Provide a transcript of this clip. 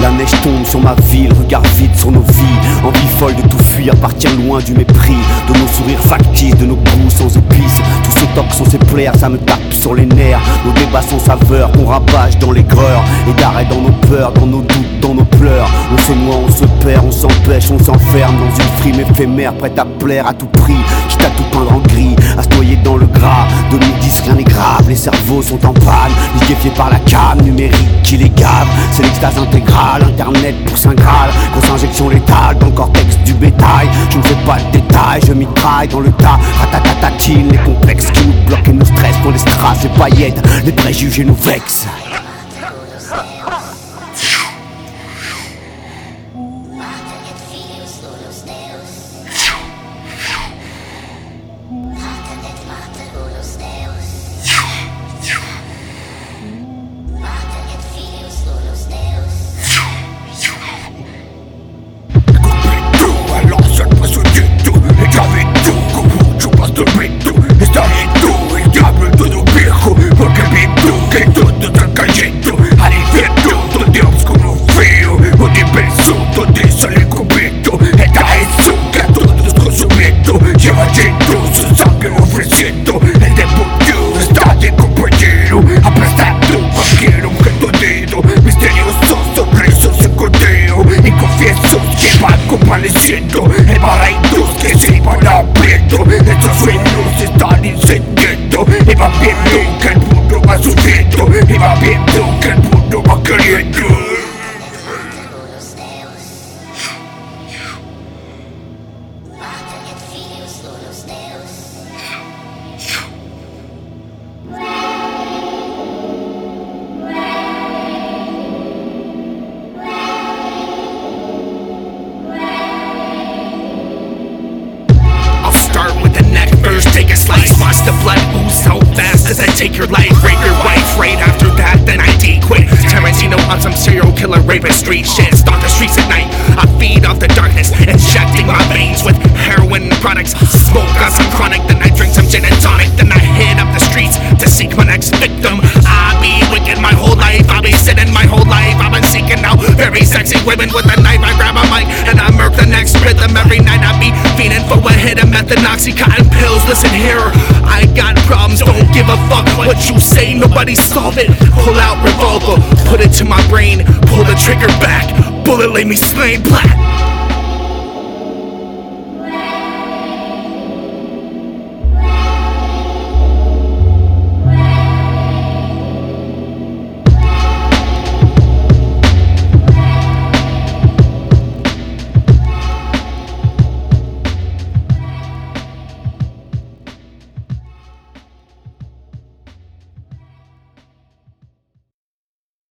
La neige tombe sur ma ville, regard vide sur nos vies. Envie folle de tout fuir, partir loin du mépris, de nos sourires factices, de nos goûts sans épices. Tous ces tocs sont ses plaies, ça me tape sur les nerfs. Nos débats sans saveur, qu'on rabâche dans l'aigreur. Et d'arrêt dans nos peurs, dans nos doutes, dans nos pleurs. On se noie, on se perd, on s'empêche, on s'enferme dans une frime éphémère, prête à plaire à tout prix, quitte à tout peindre en gris, à se noyer dans le gras. 2010, rien n'est grave, les cerveaux sont en panne, liquéfiés par la cam numérique qui les gave. C'est l'extase intégrale, internet pour Saint Graal, grosse injection létale dans le cortex du bétail. Je ne fais pas le détail, je mitraille dans le tas, ratatatatine, les complexes qui nous bloquent et nous stressent, pour les strass et paillettes, les préjugés nous vexent. Embaraídos que se van abriendo, estos sueños están incendiando. Y va viendo que el mundo va sufriendo, y va viendo que el mundo va queriendo. Take a slice, watch the blood ooze so fast as I take your life. Rape your wife, right after that, then I de-quit. Tarantino on some serial killer rapist street shit. Stalk the streets at night, I feed off the darkness, injecting my veins with heroin products. Smoke on some chronic, then I drink some gin and tonic. Then I hit up the streets to seek my next victim. I be wicked my whole life, I be sitting my whole life. I've been seeking out very sexy women with a knife. I grab a mic and I murk the next rhythm. Every night I be fiending for a hit of meth and oxycontin pills. Listen here, I got problems, don't give a fuck what you say, nobody solve it. Pull out revolver, put it to my brain, pull the trigger back, bullet lay me slain black.